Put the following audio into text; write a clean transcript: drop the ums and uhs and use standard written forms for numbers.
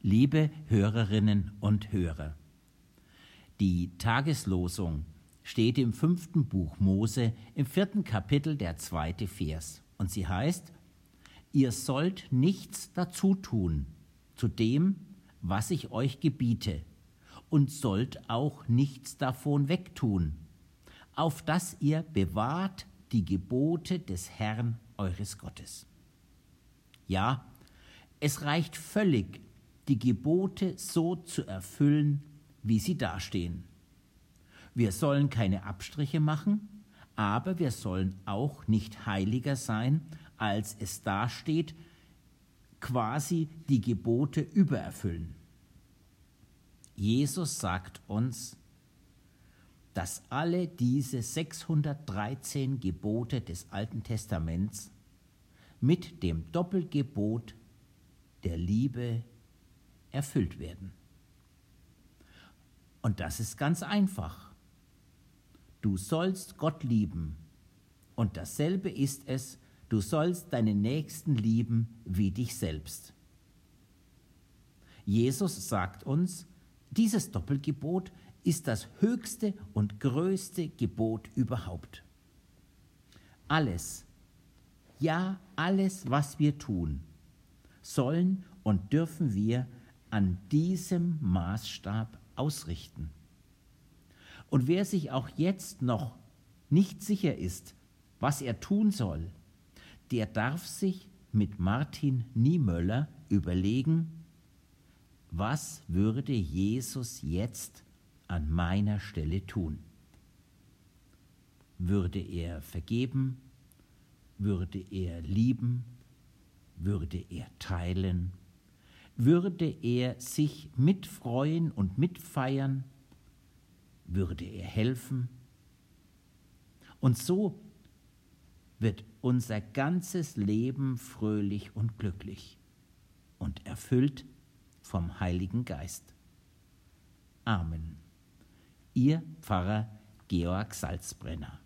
Liebe Hörerinnen und Hörer, die Tageslosung steht im 5. Buch Mose, im 4. Kapitel, der 2. Vers. Und sie heißt: Ihr sollt nichts dazu tun zu dem, was ich euch gebiete, und sollt auch nichts davon wegtun, auf dass ihr bewahrt die Gebote des Herrn eures Gottes. Ja, es reicht völlig, die Gebote so zu erfüllen, wie sie dastehen. Wir sollen keine Abstriche machen, aber wir sollen auch nicht heiliger sein, als es dasteht, quasi die Gebote übererfüllen. Jesus sagt uns, dass alle diese 613 Gebote des Alten Testaments mit dem Doppelgebot der Liebe erfüllt werden. Und das ist ganz einfach. Du sollst Gott lieben. Und dasselbe ist es, du sollst deinen Nächsten lieben wie dich selbst. Jesus sagt uns, dieses Doppelgebot ist das höchste und größte Gebot überhaupt. Alles, ja alles, was wir tun, sollen und dürfen wir an diesem Maßstab ausrichten. Und wer sich auch jetzt noch nicht sicher ist, was er tun soll, der darf sich mit Martin Niemöller überlegen, was würde Jesus jetzt an meiner Stelle tun? Würde er vergeben? Würde er lieben? Würde er teilen? Würde er sich mitfreuen und mitfeiern? Würde er helfen? Und so wird unser ganzes Leben fröhlich und glücklich und erfüllt vom Heiligen Geist. Amen. Ihr Pfarrer Georg Salzbrenner.